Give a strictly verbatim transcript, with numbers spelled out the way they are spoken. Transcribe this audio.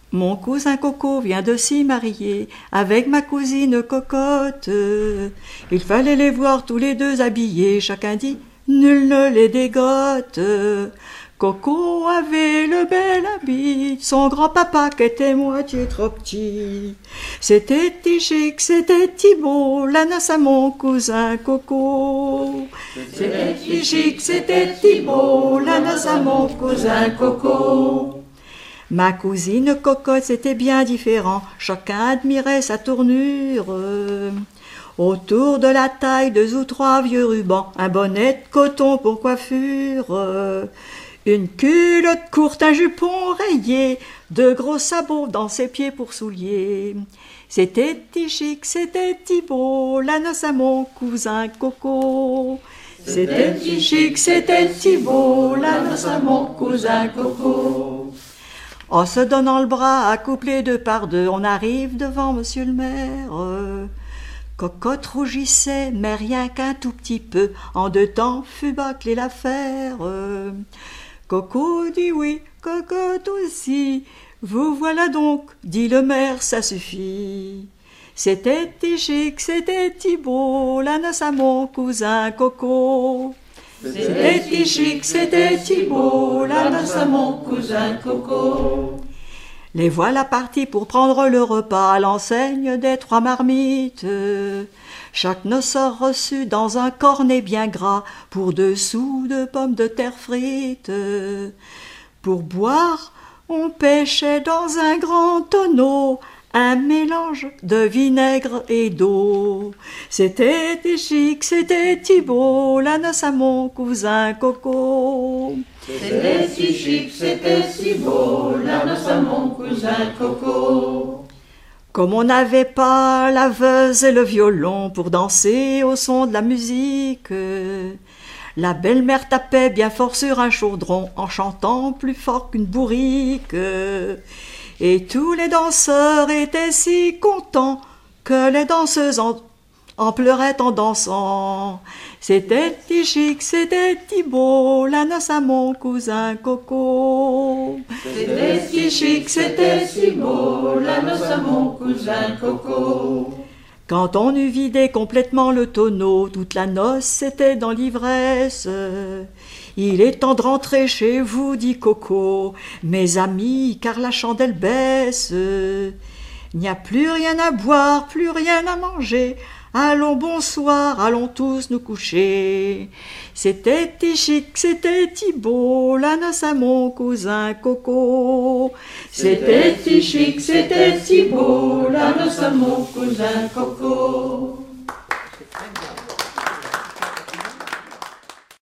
Mon cousin Coco vient de s'y marier avec ma cousine Cocotte. Il fallait les voir tous les deux habillés, chacun dit nul ne les dégote. Coco avait le bel habit, son grand-papa qui était moitié trop petit. C'était Tichic, c'était Thibault, la noce à mon cousin Coco. C'était Tichic, c'était Thibault, la noce à mon cousin Coco. Ma cousine Cocotte, c'était bien différent, chacun admirait sa tournure. Autour de la taille, deux ou trois vieux rubans, un bonnet de coton pour coiffure. Une culotte courte, un jupon rayé, de gros sabots dans ses pieds pour souliers. C'était Tichic, c'était Thibault, la noce à mon cousin Coco. C'était Tichic, c'était Thibault, la noce à mon cousin Coco. En se donnant le bras, accouplés deux par deux, on arrive devant monsieur le maire. Cocotte rougissait, mais rien qu'un tout petit peu, en deux temps fut bâclée l'affaire. Coco dit oui, Cocotte aussi, vous voilà donc, dit le maire, ça suffit. C'était Tichic, c'était Thibault, la noce à mon cousin Coco. C'était Tichic, c'était Thibault, la noce à mon cousin Coco. Les voilà partis pour prendre le repas à l'enseigne des trois marmites. Chaque noceur reçut dans un cornet bien gras pour deux sous de pommes de terre frites. Pour boire, on pêchait dans un grand tonneau un mélange de vinaigre et d'eau. C'était Tichic, c'était Thibault, la noce à mon cousin Coco. C'était Tichic, c'était Thibault, la noce à mon cousin Coco. Comme on n'avait pas la laveuse et le violon pour danser au son de la musique, la belle-mère tapait bien fort sur un chaudron en chantant plus fort qu'une bourrique. Et tous les danseurs étaient si contents que les danseuses en, en pleuraient en dansant. C'était Tichic, c'était Thibault, la noce à mon cousin Coco. C'était Tichic, c'était Thibault, la noce à mon cousin Coco. Quand on eut vidé complètement le tonneau, toute la noce était dans l'ivresse. Il est temps de rentrer chez vous, dit Coco, mes amis, car la chandelle baisse. Il n'y a plus rien à boire, plus rien à manger. Allons, bonsoir, allons tous nous coucher. C'était Tichic, c'était Thibault, la noce à mon cousin Coco. C'était Tichic, c'était Thibault, la noce à mon cousin Coco.